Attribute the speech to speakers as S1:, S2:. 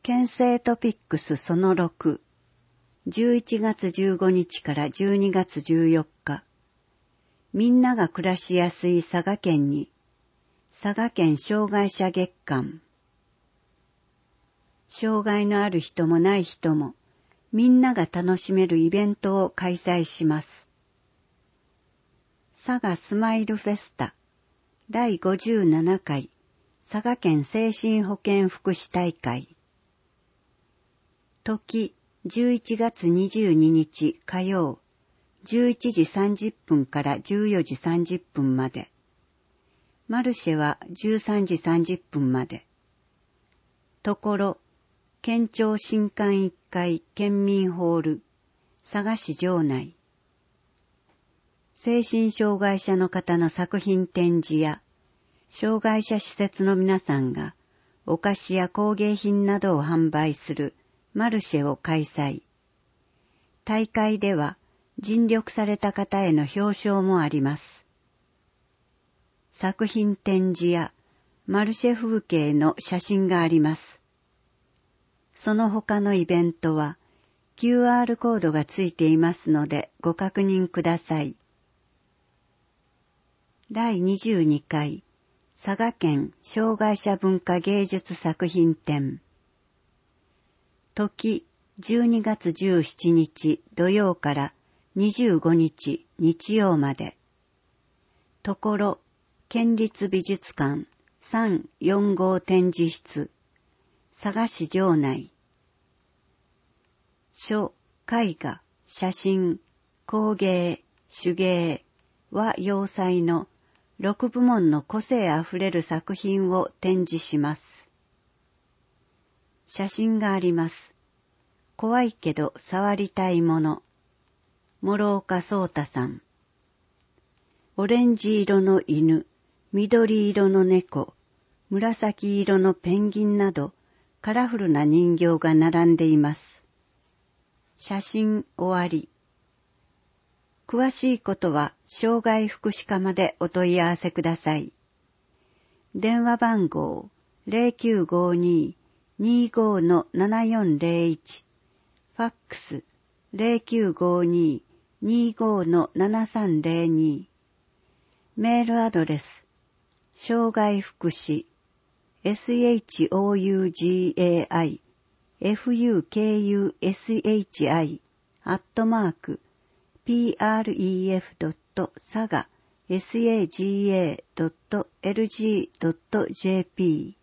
S1: 県政トピックスその6、11月15日から12月14日、みんなが暮らしやすい佐賀県に、佐賀県障害者月間。障害のある人もない人も、みんなが楽しめるイベントを開催します。佐賀スマイルフェスタ第57回佐賀県精神保健福祉大会。時11月22日火曜11時30分から14時30分まで。マルシェは13時30分まで。ところ、県庁新館1階県民ホール、佐賀市城内。精神障害者の方の作品展示や、障害者施設の皆さんがお菓子や工芸品などを販売するマルシェを開催。大会では尽力された方への表彰もあります。作品展示やマルシェ風景の写真があります。その他のイベントは QR コードがついていますのでご確認ください。第22回佐賀県障害者文化芸術作品展。時12月17日土曜から25日日曜まで。ところ、県立美術館3、4号展示室、佐賀市城内。書、絵画、写真、工芸、手芸、和洋彩の6部門の個性あふれる作品を展示します。写真があります。怖いけど触りたいもの。諸岡壮太さん。オレンジ色の犬、緑色の猫、紫色のペンギンなどカラフルな人形が並んでいます。写真終わり。詳しいことは障害福祉課までお問い合わせください。電話番号 0952-25-7401 ファックス 0952-25-7302 メールアドレス障害福祉 shougaikushi@pref.saga.saga.lg.jp